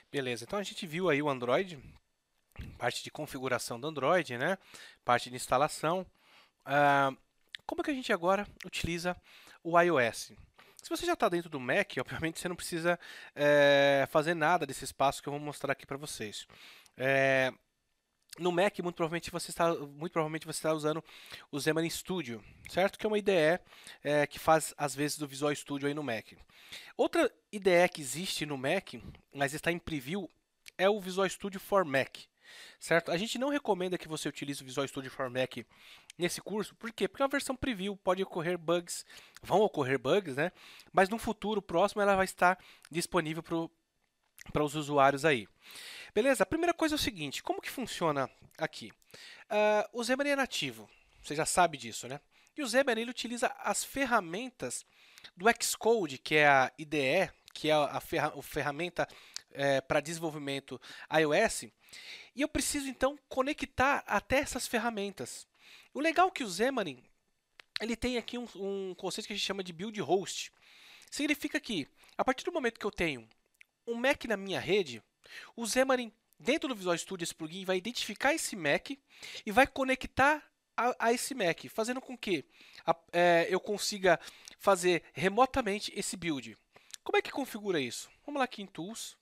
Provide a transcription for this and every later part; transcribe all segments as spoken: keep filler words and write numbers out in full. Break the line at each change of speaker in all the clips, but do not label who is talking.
Beleza, então a gente viu aí o Android, parte de configuração do Android, né? Parte de instalação. Ah, como é que a gente agora utiliza o iOS? Se você já está dentro do Mac, obviamente você não precisa eh, fazer nada desses passos que eu vou mostrar aqui para vocês. Eh, no Mac, muito provavelmente você está, muito provavelmente você está usando o Xamarin Studio, certo? Que é uma I D E eh, que faz às vezes do Visual Studio aí no Mac. Outra I D E que existe no Mac, mas está em preview, é o Visual Studio for Mac, certo? A gente não recomenda que você utilize o Visual Studio for Mac nesse curso, por quê? Porque é uma versão preview, pode ocorrer bugs, vão ocorrer bugs, né? Mas no futuro próximo ela vai estar disponível para os usuários aí. Beleza? A primeira coisa é o seguinte, como que funciona aqui? Uh, o Xamarin é nativo, você já sabe disso, né? E o Xamarin ele utiliza as ferramentas do Xcode, que é a I D E, que é a, ferra a ferramenta é, para desenvolvimento iOS, e eu preciso então conectar até essas ferramentas. O legal é que o Xamarin ele tem aqui um, um conceito que a gente chama de build host. Significa que a partir do momento que eu tenho um Mac na minha rede, o Xamarin dentro do Visual Studio esse plugin vai identificar esse Mac e vai conectar a, a esse Mac, fazendo com que a, é, eu consiga fazer remotamente esse build. Como é que configura isso? Vamos lá aqui em Tools,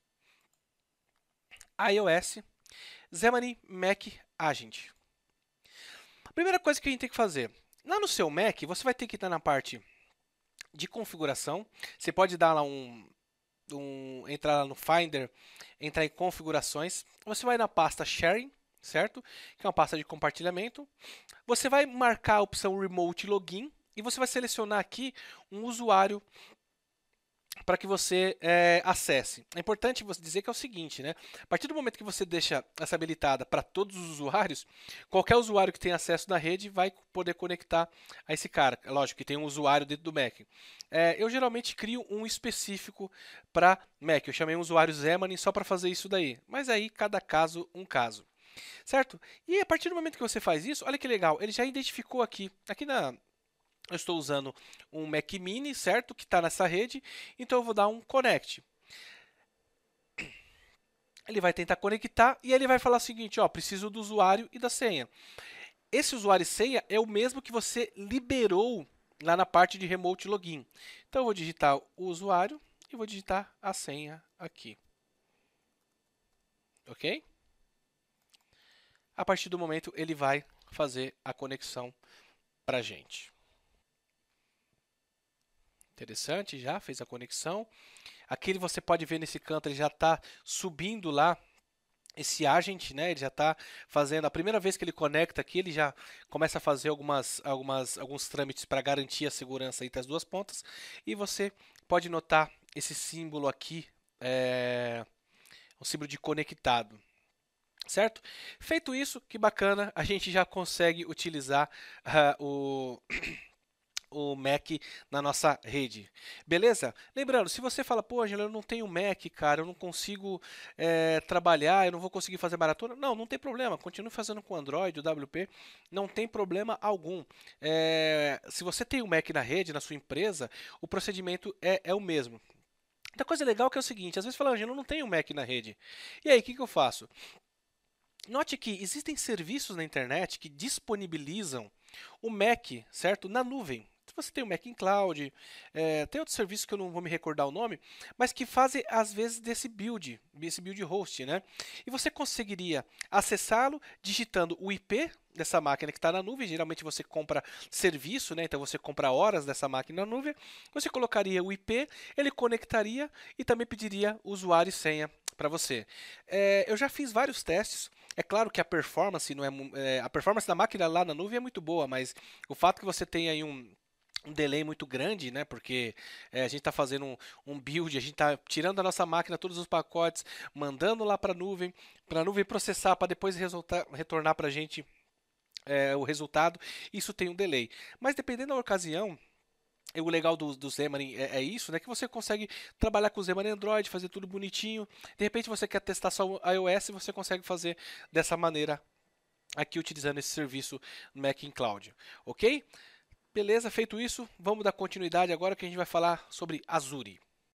iOS, Xamarin Mac Agent. A primeira coisa que a gente tem que fazer, lá no seu Mac, você vai ter que estar na parte de configuração. Você pode dar lá um, um entrar lá no Finder, entrar em configurações. Você vai na pasta Sharing, certo? Que é uma pasta de compartilhamento. Você vai marcar a opção Remote Login e você vai selecionar aqui um usuário para que você é, acesse. É importante você dizer que é o seguinte, né? A partir do momento que você deixa essa habilitada para todos os usuários, qualquer usuário que tenha acesso na rede vai poder conectar a esse cara. É lógico que tem um usuário dentro do Mac. É, eu geralmente crio um específico para Mac. Eu chamei um usuário Xamarin só para fazer isso daí. Mas aí cada caso um caso. Certo? E a partir do momento que você faz isso, olha que legal, ele já identificou aqui, aqui na, eu estou usando um Mac Mini, certo? Que está nessa rede. Então eu vou dar um connect. Ele vai tentar conectar e ele vai falar o seguinte, ó, preciso do usuário e da senha. Esse usuário e senha é o mesmo que você liberou lá na parte de Remote Login. Então eu vou digitar o usuário e vou digitar a senha aqui. Ok? A partir do momento ele vai fazer a conexão para a gente. Interessante, já fez a conexão. Aqui você pode ver nesse canto, ele já está subindo lá esse agent, né? Ele já está fazendo, a primeira vez que ele conecta aqui, ele já começa a fazer algumas, algumas, alguns trâmites para garantir a segurança entre as duas pontas. E você pode notar esse símbolo aqui, é, um símbolo de conectado. Certo? Feito isso, que bacana, a gente já consegue utilizar uh, o o Mac na nossa rede. Beleza? Lembrando, se você fala, pô, Angela, eu não tenho Mac, cara, eu não consigo é, trabalhar, eu não vou conseguir fazer maratona. Não, não tem problema, continue fazendo com Android, o W P, não tem problema algum. É, se você tem um Mac na rede, na sua empresa, o procedimento é, é o mesmo. Outra coisa legal que é o seguinte, às vezes fala, Angela, eu não tenho Mac na rede. E aí, o que, que eu faço? Note que existem serviços na internet que disponibilizam o Mac, certo? Na nuvem. Você tem o Mac em Cloud, é, tem outros serviços que eu não vou me recordar o nome, mas que fazem às vezes desse build, desse build host, né? E você conseguiria acessá-lo digitando o I P dessa máquina que está na nuvem. Geralmente você compra serviço, né? Então você compra horas dessa máquina na nuvem. Você colocaria o I P, ele conectaria e também pediria usuário e senha para você. É, eu já fiz vários testes. É claro que a performance não é, é, a performance da máquina lá na nuvem é muito boa, mas o fato que você tem aí um um delay muito grande, né? Porque é, a gente está fazendo um, um build, a gente está tirando da nossa máquina todos os pacotes, mandando lá para a nuvem, para a nuvem processar, para depois resultar, retornar para a gente é, o resultado. Isso tem um delay. Mas dependendo da ocasião, o legal do, do Xamarin é, é isso, né? Que você consegue trabalhar com o Xamarin Android, fazer tudo bonitinho. De repente você quer testar só o iOS, você consegue fazer dessa maneira aqui utilizando esse serviço Mac in Cloud, ok? Beleza, feito isso, vamos dar continuidade agora que a gente vai falar sobre Azure.